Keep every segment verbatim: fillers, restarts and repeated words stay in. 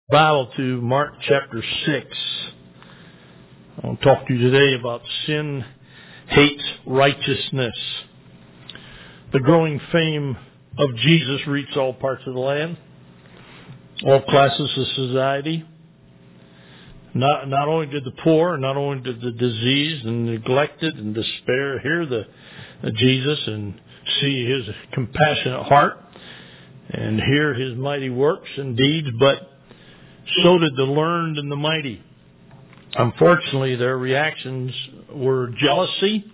Bible to Mark chapter six. I want to talk to you today about sin hates righteousness. The growing fame of Jesus reached all parts of the land, all classes of society. Not, not only did the poor, not only did the diseased and neglected and despair hear the, the Jesus and see his compassionate heart and hear his mighty works and deeds, but so did the learned and the mighty. Unfortunately, their reactions were jealousy.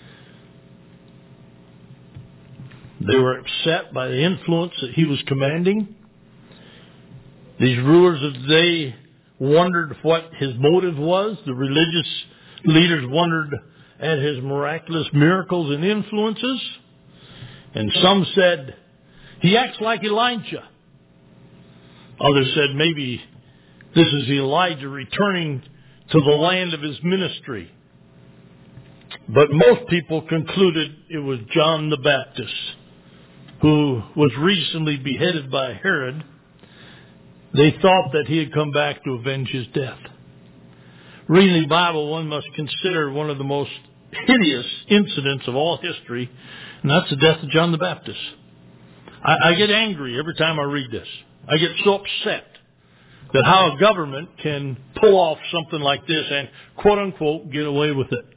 They were upset by the influence that he was commanding. These rulers of the day wondered what his motive was. The religious leaders wondered at his miraculous miracles and influences. And some said, he acts like Elijah. Others said, maybe this is Elijah returning to the land of his ministry. But most people concluded it was John the Baptist, who was recently beheaded by Herod. They thought that he had come back to avenge his death. Reading the Bible, one must consider one of the most hideous incidents of all history, and that's the death of John the Baptist. I, I get angry every time I read this. I get so upset that how a government can pull off something like this and, quote unquote, get away with it.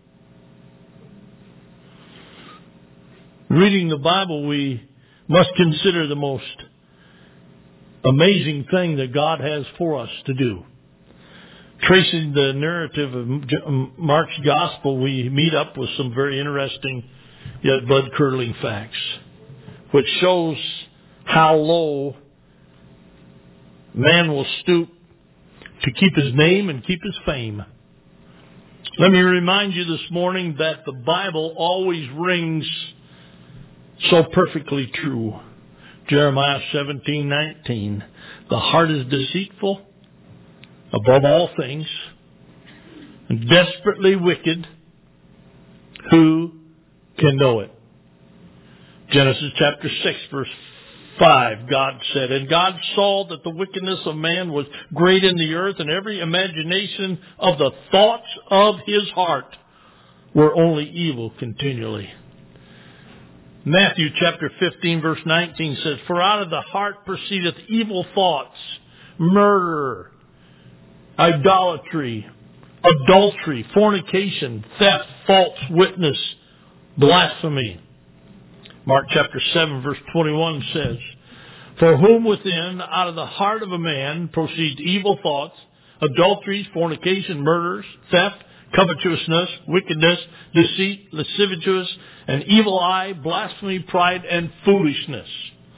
Reading the Bible, we must consider the most amazing thing that God has for us to do. Tracing the narrative of Mark's Gospel, we meet up with some very interesting yet blood-curdling facts, which shows how low man will stoop to keep his name and keep his fame. Let me remind you this morning that the Bible always rings so perfectly true. Jeremiah seventeen nineteen. The heart is deceitful above all things, and desperately wicked. Who can know it? Genesis chapter six, verse five, God said, and God saw that the wickedness of man was great in the earth, and every imagination of the thoughts of his heart were only evil continually. Matthew chapter fifteen, verse nineteen says, for out of the heart proceedeth evil thoughts, murder, idolatry, adultery, fornication, theft, false witness, blasphemy. Mark chapter seven, verse twenty-one says, for whom within, out of the heart of a man, proceed evil thoughts, adulteries, fornication, murders, theft, covetousness, wickedness, deceit, lasciviousness, an evil eye, blasphemy, pride, and foolishness.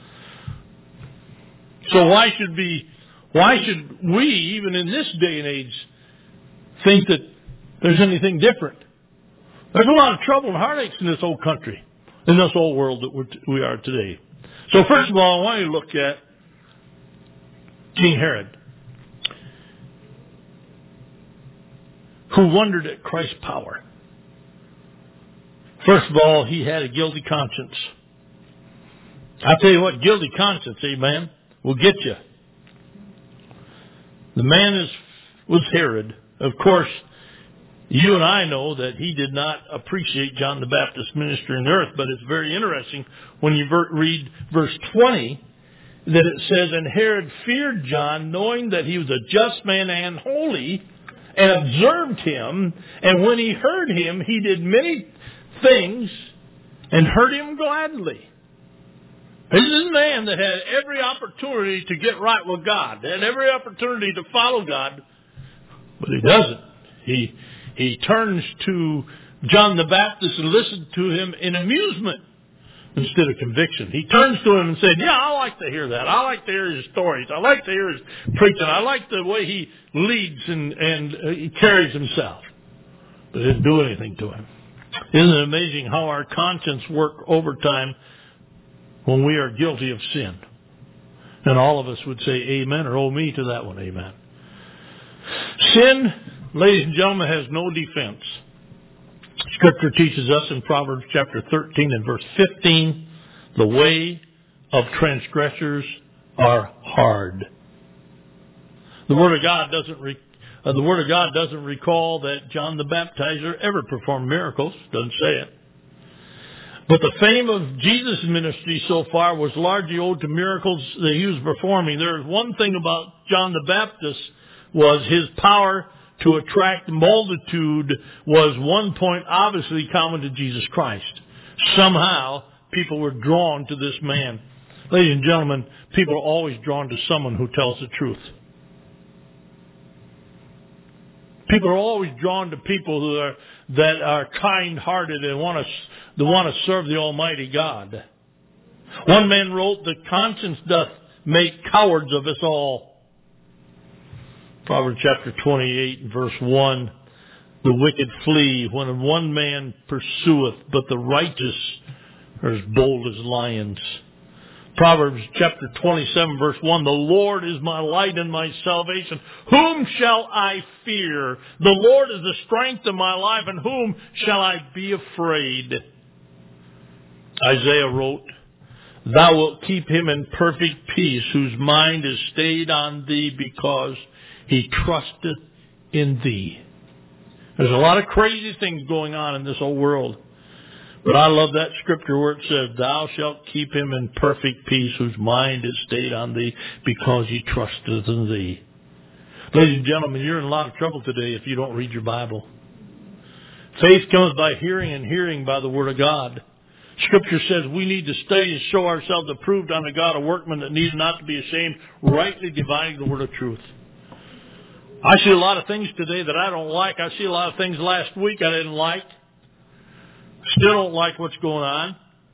So why should be, why should we, even in this day and age, think that there's anything different? There's a lot of trouble and heartaches in this old country, in this old world that we're t- we are today. So first of all, I want you to look at King Herod, who wondered at Christ's power. First of all, he had a guilty conscience. I'll tell you what, guilty conscience, amen, will get you. The man is was Herod. Of course, you and I know that he did not appreciate John the Baptist's ministry on earth, but it's very interesting when you ver- read verse twenty that it says, and Herod feared John, knowing that he was a just man and holy, and observed him, and when he heard him, he did many things and heard him gladly. This is a man that had every opportunity to get right with God, had every opportunity to follow God, but he doesn't. He He turns to John the Baptist and listens to him in amusement instead of conviction. He turns to him and said, yeah, I like to hear that. I like to hear his stories. I like to hear his preaching. I like the way he leads and, and uh, he carries himself. But it didn't do anything to him. Isn't it amazing how our conscience works overtime when we are guilty of sin? And all of us would say amen, or oh me to that one, amen. Sin, ladies and gentlemen, has no defense. Scripture teaches us in Proverbs chapter thirteen and verse fifteen, the way of transgressors are hard. The Word of God doesn't re- uh, the Word of God doesn't recall that John the Baptizer ever performed miracles. Doesn't say it. But the fame of Jesus' ministry so far was largely owed to miracles that he was performing. There is one thing about John the Baptist was his power to attract multitude was one point obviously common to Jesus Christ. Somehow, people were drawn to this man. Ladies and gentlemen, people are always drawn to someone who tells the truth. People are always drawn to people who are that are kind-hearted and want to they want to serve the Almighty God. One man wrote, "The conscience doth make cowards of us all." Proverbs chapter twenty-eight, verse one. The wicked flee when one man pursueth, but the righteous are as bold as lions. Proverbs chapter twenty-seven, verse one. The Lord is my light and my salvation. Whom shall I fear? The Lord is the strength of my life, and whom shall I be afraid? Isaiah wrote, Thou wilt keep him in perfect peace, whose mind is stayed on thee, because he trusteth in thee. There's a lot of crazy things going on in this whole world. But I love that scripture where it says, Thou shalt keep him in perfect peace, whose mind is stayed on thee, because he trusteth in thee. Ladies and gentlemen, you're in a lot of trouble today if you don't read your Bible. Faith comes by hearing, and hearing by the Word of God. Scripture says we need to study and show ourselves approved unto God, a workman that needs not to be ashamed, rightly dividing the word of truth. I see a lot of things today that I don't like. I see a lot of things last week I didn't like. Still don't like what's going on.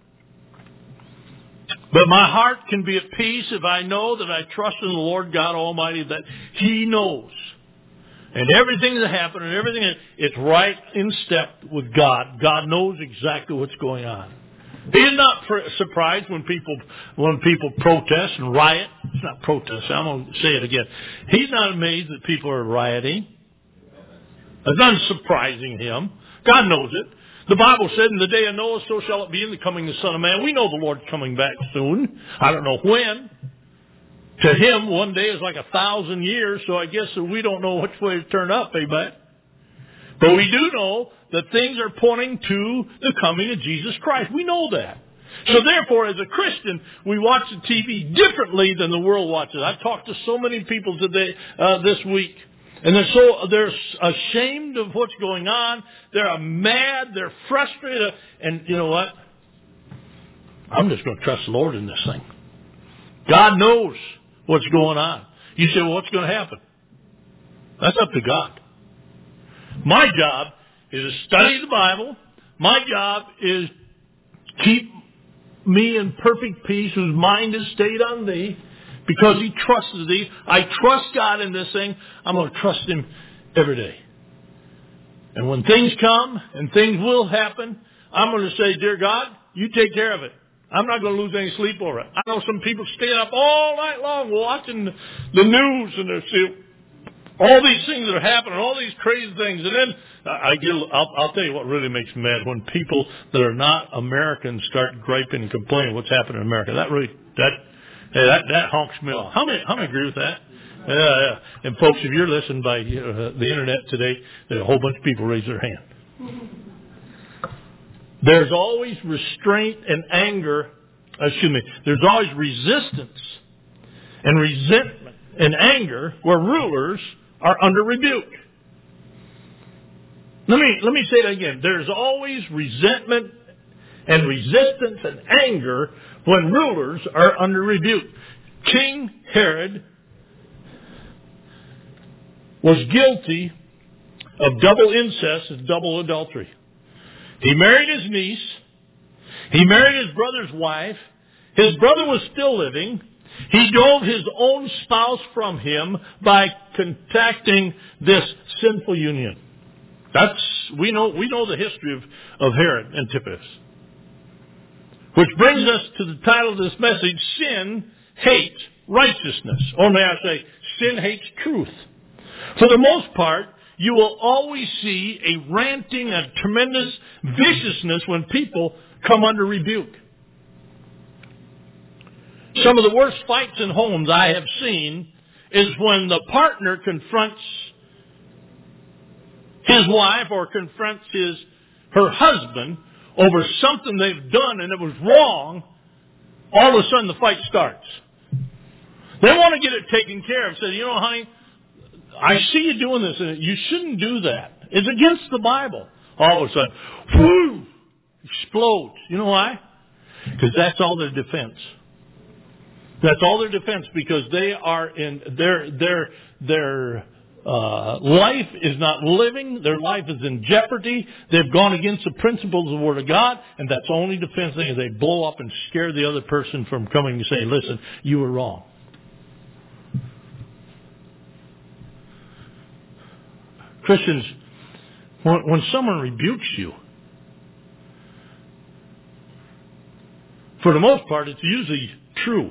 But my heart can be at peace if I know that I trust in the Lord God Almighty, that He knows. And everything that happened and everything, it's right in step with God. God knows exactly what's going on. He is not surprised when people when people protest and riot. It's not protest. I'm going to say it again. He's not amazed that people are rioting. It's not surprising Him. God knows it. The Bible said, in the day of Noah, so shall it be in the coming of the Son of Man. We know the Lord's coming back soon. I don't know when. To Him, one day is like a thousand years, so I guess we don't know which way to turn up, amen? But we do know that things are pointing to the coming of Jesus Christ. We know that. So therefore, as a Christian, we watch the T V differently than the world watches. I've talked to so many people today, uh, this week. And they're so, they're ashamed of what's going on. They're mad. They're frustrated. And you know what? I'm just going to trust the Lord in this thing. God knows what's going on. You say, well, what's going to happen? That's up to God. My job is to study the Bible. My job is keep me in perfect peace, whose mind is stayed on thee, because He trusts thee. I trust God in this thing. I'm going to trust Him every day. And when things come, and things will happen, I'm going to say, Dear God, you take care of it. I'm not going to lose any sleep over it. I know some people staying up all night long watching the news, and they're see all these things that are happening, all these crazy things. And then I get, I'll, I'll tell you what really makes me mad, when people that are not Americans start griping and complaining what's happening in America. That really, that, hey, that, that honks me off. How many, how many agree with that? Yeah, yeah. And folks, if you're listening by uh, the internet today, there's a whole bunch of people raise their hand. There's always restraint and anger, excuse me, there's always resistance and resentment and anger where rulers are under rebuke. Let me, let me say that again. There's always resentment and resistance and anger when rulers are under rebuke. King Herod was guilty of double incest and double adultery. He married his niece. He married his brother's wife. His brother was still living. He drove his own spouse from him by contacting this sinful union. That's we know we know the history of, of Herod Antipas. Which brings us to the title of this message: Sin hates righteousness. Or may I say, sin hates truth. For the most part, you will always see a ranting, a tremendous viciousness when people come under rebuke. Some of the worst fights in homes I have seen is when the partner confronts his wife or confronts his her husband over something they've done and it was wrong. All of a sudden the fight starts. They want to get it taken care of. Say, you know, honey, I see you doing this, and you shouldn't do that. It's against the Bible. All of a sudden, whoo, explodes. You know why? Because that's all their defense. That's all their defense, because they are in their their their uh, life is not living. Their life is in jeopardy. They've gone against the principles of the Word of God, and that's the only defense thing is they blow up and scare the other person from coming and saying, "Listen, you were wrong." Christians, when, when someone rebukes you, for the most part, it's usually true.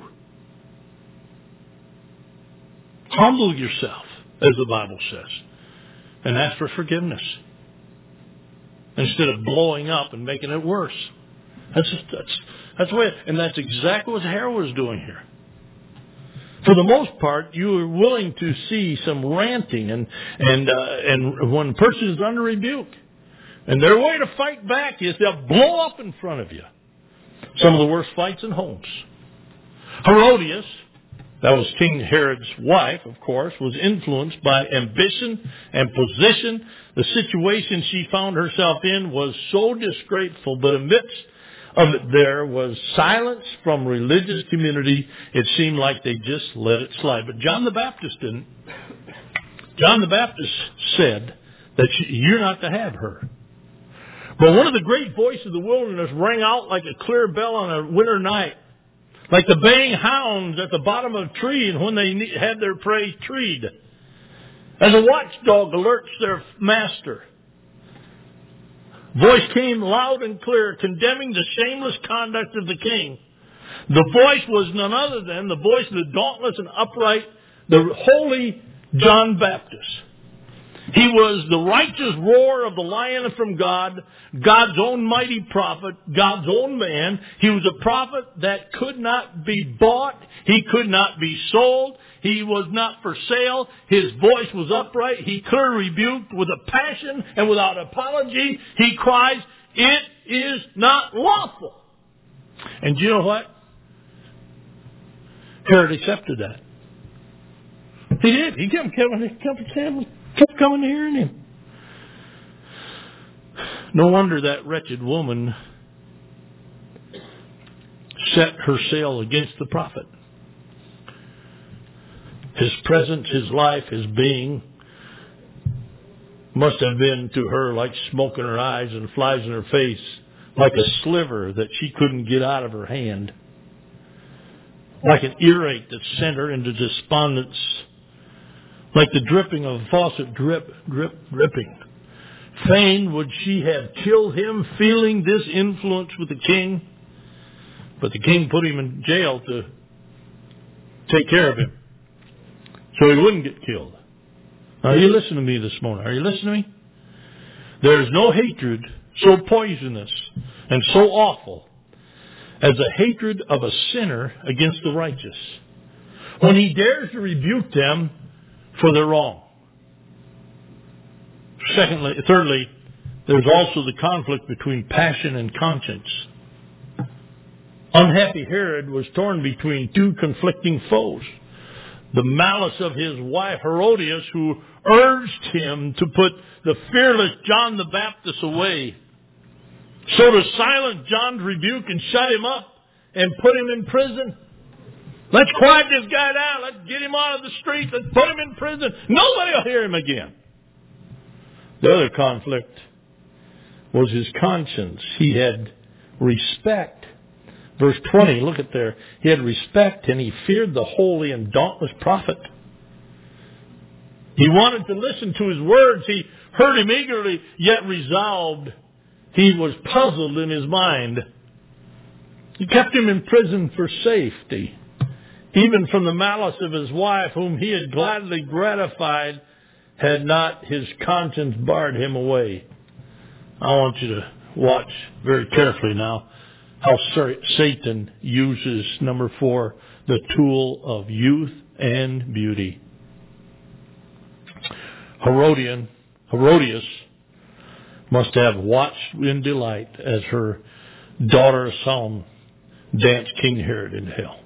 Humble yourself, as the Bible says, and ask for forgiveness instead of blowing up and making it worse. That's just, that's that's the way, and that's exactly what Harold was doing here. For the most part, you are willing to see some ranting, and and uh, and when a person is under rebuke, and their way to fight back is they'll blow up in front of you. Some of the worst fights in homes. Herodias, that was King Herod's wife, of course, was influenced by ambition and position. The situation she found herself in was so disgraceful, but amidst of it there was silence from religious community. It seemed like they just let it slide. But John the Baptist didn't. John the Baptist said that you're not to have her. But one of the great voices of the wilderness rang out like a clear bell on a winter night, like the baying hounds at the bottom of a tree and when they had their prey treed, as a watchdog alerts their master. Voice came loud and clear, condemning the shameless conduct of the king. The voice was none other than the voice of the dauntless and upright, the holy John Baptist. He was the righteous roar of the lion from God, God's own mighty prophet, God's own man. He was a prophet that could not be bought. He could not be sold. He was not for sale. His voice was upright. He clearly rebuked with a passion and without apology. He cries, "It is not lawful." And do you know what? Herod accepted that. He did. He kept coming, he kept coming, kept coming to hearing him. No wonder that wretched woman set her sail against the prophet. His presence, his life, his being must have been to her like smoke in her eyes and flies in her face, like a sliver that she couldn't get out of her hand, like an earache that sent her into despondence, like the dripping of a faucet, drip, drip, dripping. Fain would she have killed him, feeling this influence with the king, but the king put him in jail to take care of him, so he wouldn't get killed. Now, are you listening to me this morning? Are you listening to me? There is no hatred so poisonous and so awful as the hatred of a sinner against the righteous, when he dares to rebuke them for their wrong. Secondly, thirdly, there's also the conflict between passion and conscience. Unhappy Herod was torn between two conflicting foes. The malice of his wife Herodias, who urged him to put the fearless John the Baptist away. So to silence John's rebuke and shut him up and put him in prison. Let's quiet this guy down. Let's get him out of the streets. Let's put him in prison. Nobody will hear him again. The other conflict was his conscience. He had respect. Verse twenty, look at there. He had respect and he feared the holy and dauntless prophet. He wanted to listen to his words. He heard him eagerly, yet resolved. He was puzzled in his mind. He kept him in prison for safety, even from the malice of his wife, whom he had gladly gratified, had not his conscience barred him away. I want you to watch very carefully now how Satan uses, number four, the tool of youth and beauty. Herodian, Herodias must have watched in delight as her daughter Salome danced King Herod into hell.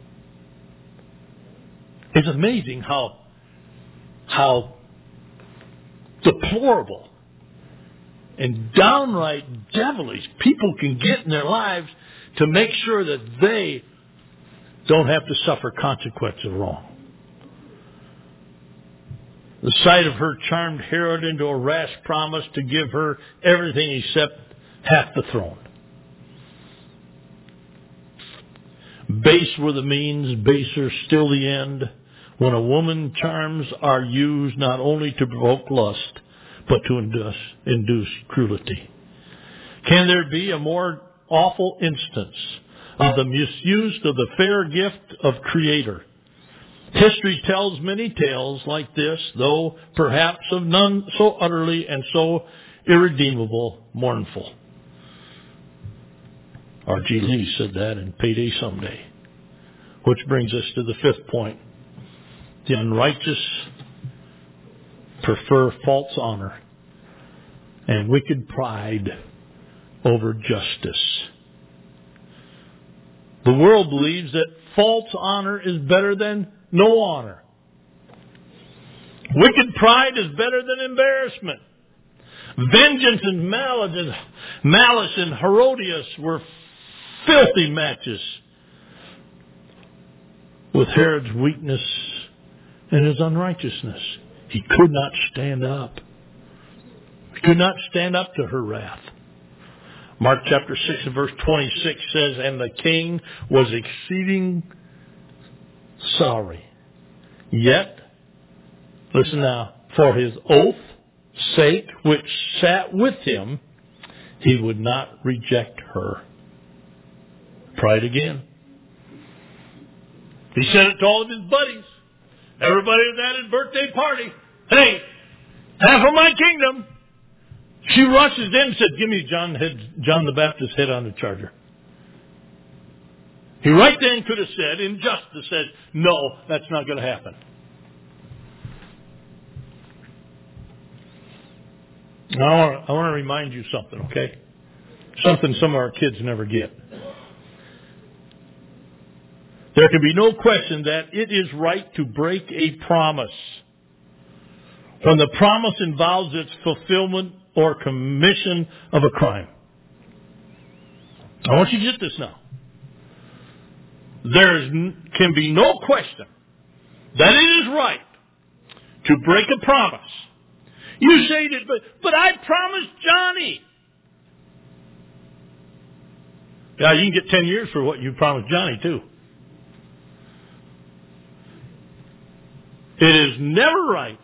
It's amazing how how deplorable and downright devilish people can get in their lives to make sure that they don't have to suffer consequences of wrong. The sight of her charmed Herod into a rash promise to give her everything except half the throne. Base were the means, baser still the end. When a woman's charms are used not only to provoke lust, but to induce, induce cruelty. Can there be a more awful instance of the misuse of the fair gift of Creator? History tells many tales like this, though perhaps of none so utterly and so irredeemable mournful. R G Lee said that in Payday Someday. Which brings us to the fifth point. The unrighteous prefer false honor and wicked pride over justice. The world believes that false honor is better than no honor. Wicked pride is better than embarrassment. Vengeance and malice, malice and Herodias were filthy matches with Herod's weakness and his unrighteousness. He could not stand up. He could not stand up to her wrath. Mark chapter six and verse twenty-six says, and the king was exceeding sorry. Yet, listen now, for his oath's sake, which sat with him, he would not reject her. Try it again. He said it to all of his buddies. Everybody was at his birthday party. Hey, half of my kingdom. She rushes in and said, give me John, head, John the Baptist's head on the charger. He right then could have said, in justice, said, no, that's not going to happen. Now, I want, I want to remind you something, okay? Something some of our kids never get. There can be no question that it is right to break a promise when the promise involves its fulfillment or commission of a crime. I want you to get this now. There is, can be no question that it is right to break a promise. You say that, but, but I promised Johnny. Yeah, you can get ten years for what you promised Johnny, too. It is never right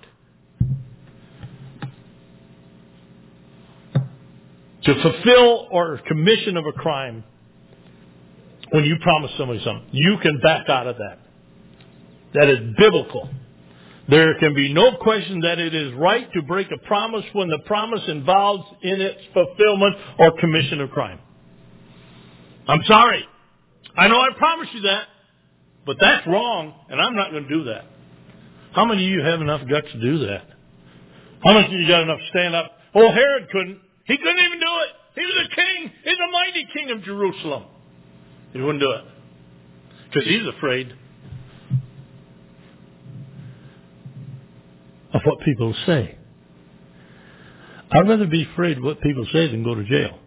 to fulfill or commission of a crime when you promise somebody something. You can back out of that. That is biblical. There can be no question that it is right to break a promise when the promise involves in its fulfillment or commission of crime. I'm sorry. I know I promised you that, but that's wrong, and I'm not going to do that. How many of you have enough guts to do that? How much of you got enough to stand up? Oh, Herod couldn't. He couldn't even do it. He was a king. He's a mighty king of Jerusalem. He wouldn't do it. Because he's afraid of what people say. I'd rather be afraid of what people say than go to jail.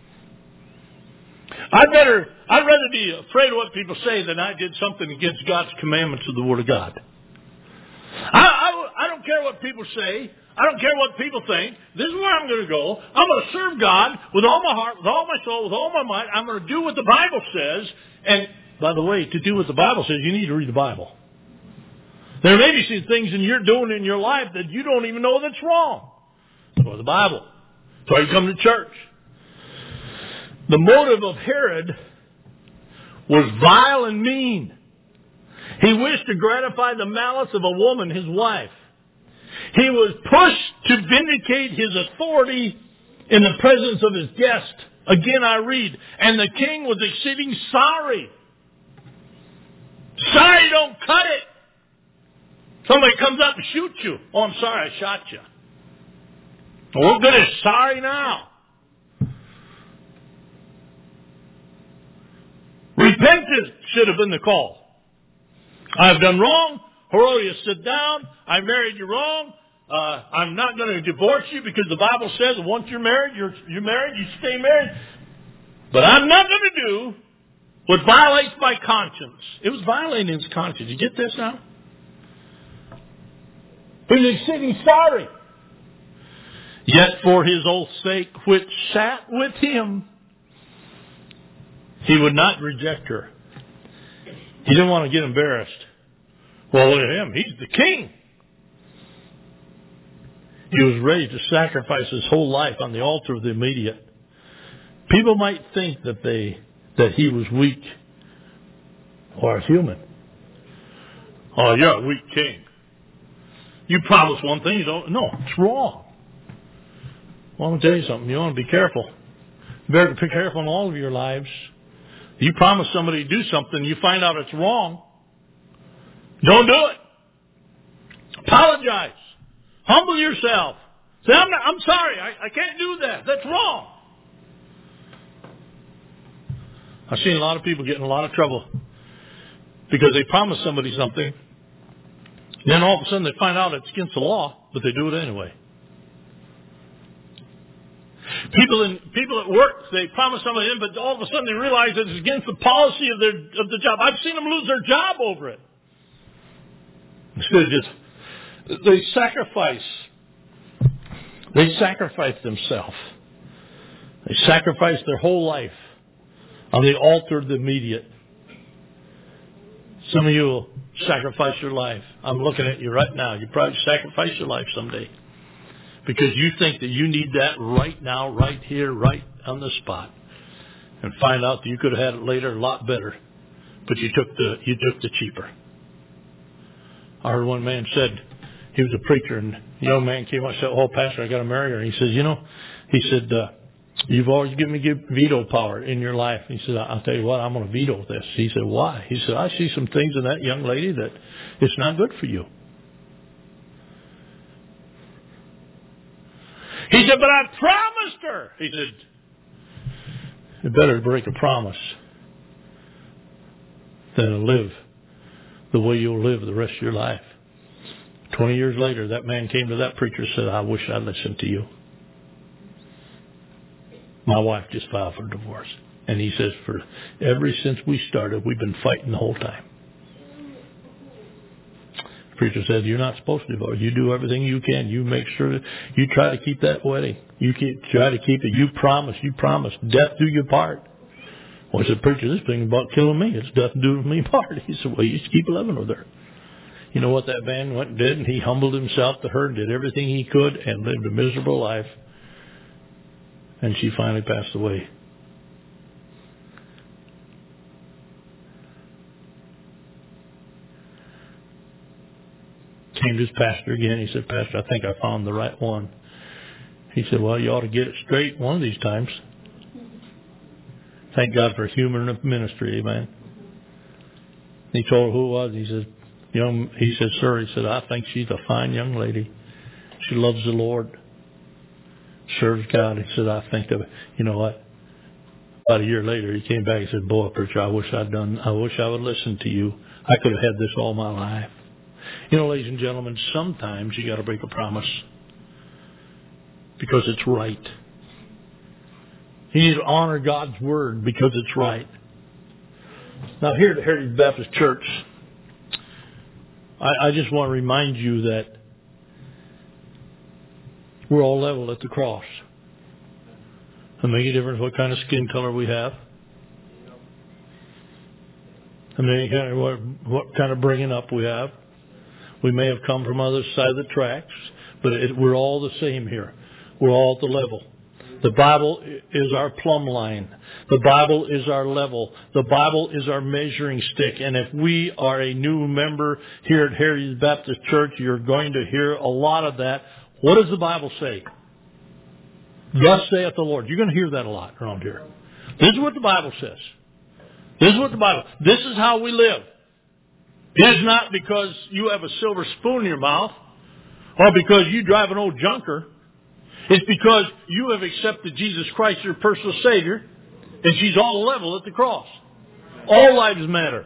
I'd better, I'd rather be afraid of what people say than I did something against God's commandments of the Word of God. I, I, I don't care what people say. I don't care what people think. This is where I'm going to go. I'm going to serve God with all my heart, with all my soul, with all my might. I'm going to do what the Bible says. And, by the way, to do what the Bible says, you need to read the Bible. There may be some things that you're doing in your life that you don't even know that's wrong. That's why the Bible. That's why you come to church. The motive of Herod was vile and mean. He wished to gratify the malice of a woman, his wife. He was pushed to vindicate his authority in the presence of his guest. Again, I read, and the king was exceeding sorry. Sorry don't cut it. Somebody comes up and shoots you. Oh, I'm sorry, I shot you. Oh, goodness, sorry now. Repentance should have been the call. I've done wrong. Herodias, sit down. I married you wrong. Uh, I'm not going to divorce you because the Bible says once you're married, you're, you're married, you stay married. But I'm not going to do what violates my conscience. It was violating his conscience. You get this now? He said he's sorry. Yet for his oath's sake, which sat with him, he would not reject her. He didn't want to get embarrassed. Well, look at him. He's the king. He was ready to sacrifice his whole life on the altar of the immediate. People might think that they that he was weak or human. Oh, you're a weak king. You promise one thing, you don't. No, it's wrong. Well, I'm going to tell you something. You want to be careful. You better be careful in all of your lives. You promise somebody to do something, you find out it's wrong. Don't do it. Apologize. Humble yourself. Say, I'm, not, I'm sorry. I, I can't do that. That's wrong. I've seen a lot of people get in a lot of trouble because they promise somebody something. Then all of a sudden they find out it's against the law, but they do it anyway. People in people at work, they promise somebody in, but all of a sudden they realize that it's against the policy of their of the job. I've seen them lose their job over it. Instead of just they sacrifice. They sacrifice themselves. They sacrifice their whole life on the altar of the immediate. Some of you will sacrifice your life. I'm looking at you right now. You probably sacrifice your life someday. Because you think that you need that right now, right here, right on the spot. And find out that you could have had it later a lot better. But you took the you took the cheaper. I heard one man said, he was a preacher, and a young man came up and said, oh, Pastor, I got to marry her. And he says, you know, he said, uh, you've always given me veto power in your life. He said, I'll tell you what, I'm going to veto this. He said, why? He said, I see some things in that young lady that it's not good for you. He said, but I promised her. He said, you better break a promise than to live the way you'll live the rest of your life. Twenty years later, that man came to that preacher and said, I wish I'd listened to you. My wife just filed for divorce. And he says, for ever since we started, we've been fighting the whole time. The preacher said, you're not supposed to divorce. You do everything you can. You make sure that you try to keep that wedding. You keep, try to keep it. You promise. You promise. Death do your part. Well, I said, preacher, this thing about killing me, it's death do me part. He said, well, you just keep living with her. You know what that man went and did? And he humbled himself to her and did everything he could and lived a miserable life. And she finally passed away. Came to his pastor again. He said, Pastor, I think I found the right one. He said, well, you ought to get it straight one of these times. Thank God for humor in ministry, amen. He told her who it was. He said, young, he said, sir, he said, I think she's a fine young lady. She loves the Lord. Serves God. He said, I think of it. You know what? About a year later, he came back and said, boy, preacher, I wish I'd done, I wish I would listen to you. I could have had this all my life. You know, ladies and gentlemen, sometimes you got to break a promise because it's right. You need to honor God's word because it's right. Now, here at the Heritage Baptist Church, I, I just want to remind you that we're all level at the cross. Doesn't make a difference what kind of skin color we have. I mean, kind of what, what kind of bringing up we have. We may have come from other side of the tracks, but it, we're all the same here. We're all at the level. The Bible is our plumb line. The Bible is our level. The Bible is our measuring stick. And if we are a new member here at Heritage Baptist Church, you're going to hear a lot of that. What does the Bible say? Thus saith the Lord. You're going to hear that a lot around here. This is what the Bible says. This is what the Bible, this is how we live. It is not because you have a silver spoon in your mouth or because you drive an old junker. It's because you have accepted Jesus Christ, your personal Savior, and she's all level at the cross. All lives matter.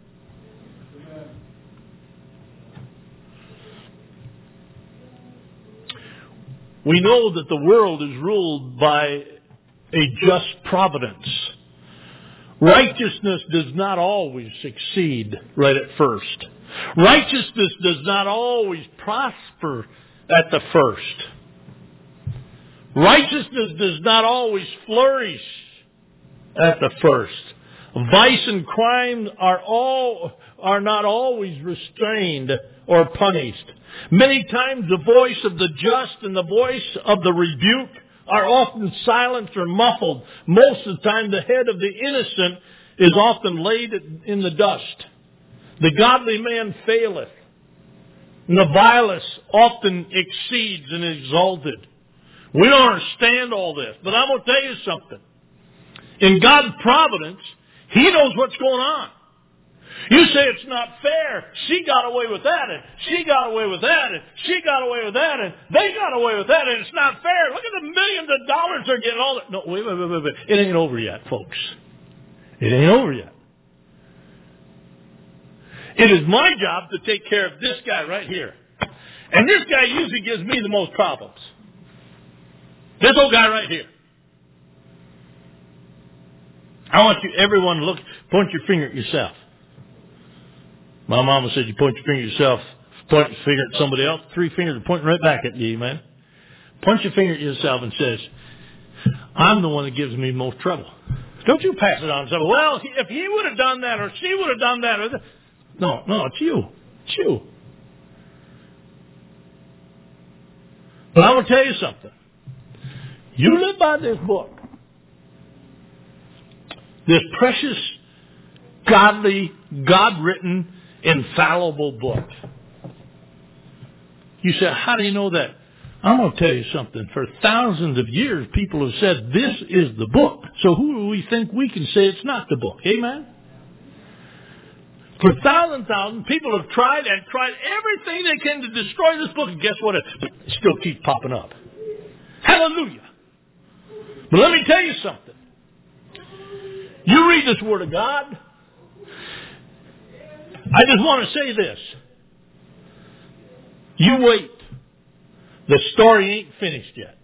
We know that the world is ruled by a just providence. Righteousness does not always succeed right at first. Righteousness does not always prosper at the first. Righteousness does not always flourish at the first. Vice and crime are all are not always restrained or punished. Many times the voice of the just and the voice of the rebuke are often silenced or muffled. Most of the time the head of the innocent is often laid in the dust. The godly man faileth, and the vilest often exceeds and is exalted. We don't understand all this, but I'm going to tell you something. In God's providence, He knows what's going on. You say it's not fair. She got away with that, and she got away with that, and she got away with that, and they got away with that, and it's not fair. Look at the millions of dollars they're getting. All that. No, wait, wait, wait, wait, wait. It ain't over yet, folks. It ain't over yet. It is my job to take care of this guy right here. And this guy usually gives me the most problems. This old guy right here. I want you, everyone, to look, point your finger at yourself. My mama said you point your finger at yourself, point your finger at somebody else, three fingers are pointing right back at you, man. Point your finger at yourself and says, I'm the one that gives me the most trouble. Don't you pass it on to somebody. Well, if he would have done that or she would have done that. Or th- no, no, it's you. It's you. But I will tell you something. You live by this book. This precious, godly, God-written, infallible book. You say, how do you know that? I'm going to tell you something. For thousands of years, people have said this is the book. So who do we think we can say it's not the book? Amen? For thousands and thousands, people have tried and tried everything they can to destroy this book. And guess what? It still keeps popping up. Hallelujah. But let me tell you something. You read this Word of God. I just want to say this. You wait. The story ain't finished yet.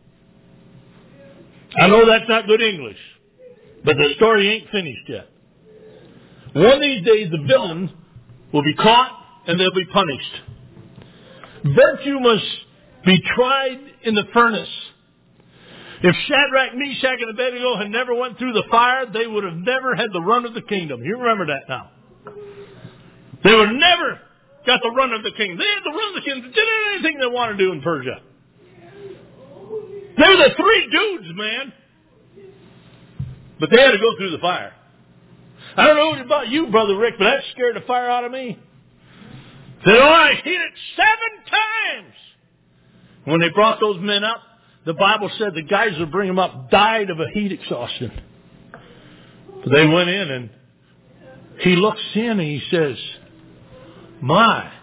I know that's not good English, but the story ain't finished yet. One of these days the villain will be caught and they'll be punished. Virtue must be tried in the furnace. If Shadrach, Meshach, and Abednego had never went through the fire, they would have never had the run of the kingdom. You remember that now. They would have never got the run of the kingdom. They had the run of the kingdom. They did anything they wanted to do in Persia. They were the three dudes, man. But they had to go through the fire. I don't know about you, Brother Rick, but that scared the fire out of me. Said, oh, I hit it seven times. When they brought those men up, the Bible said the guys that bring them up died of a heat exhaustion. But they went in and he looks in and he says, my,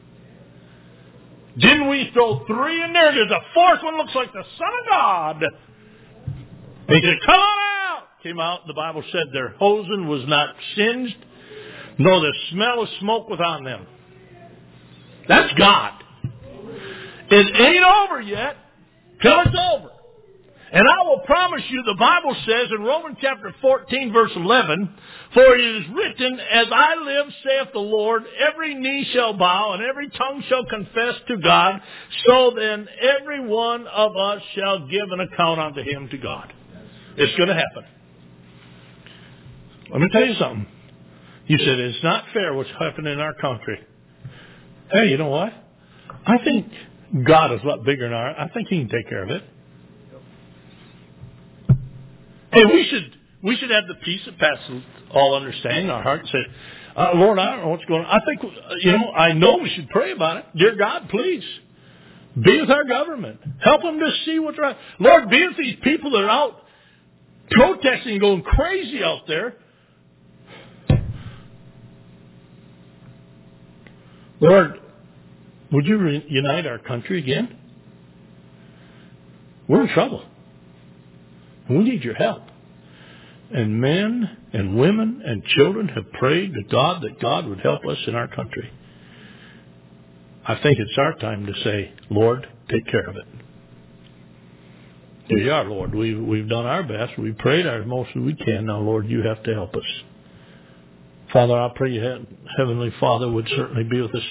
didn't we throw three in there? There's a fourth one looks like the Son of God. He said, come on out. Came out, the Bible said their hosen was not singed, nor the smell of smoke was on them. That's God. It ain't over yet till it's over. And I will promise you, the Bible says in Romans chapter fourteen, verse eleven, for it is written, as I live, saith the Lord, every knee shall bow and every tongue shall confess to God. So then every one of us shall give an account unto him to God. It's going to happen. Let me tell you something. You said it's not fair what's happening in our country. Hey, you know what? I think God is a lot bigger than our. I think He can take care of it. Hey, we should we should have the peace that passes all understanding in our heart and say, uh, Lord, I don't know what's going on. I think, you know, I know we should pray about it. Dear God, please be with our government. Help them to see what's right. Lord, be with these people that are out protesting and going crazy out there. Lord, would you reunite our country again? We're in trouble. We need your help. And men and women and children have prayed to God that God would help us in our country. I think it's our time to say, Lord, take care of it. Here you are, Lord. We've, we've done our best. We've prayed our most as we can. Now, Lord, you have to help us. Father, I pray you, Heavenly Father, would certainly be with us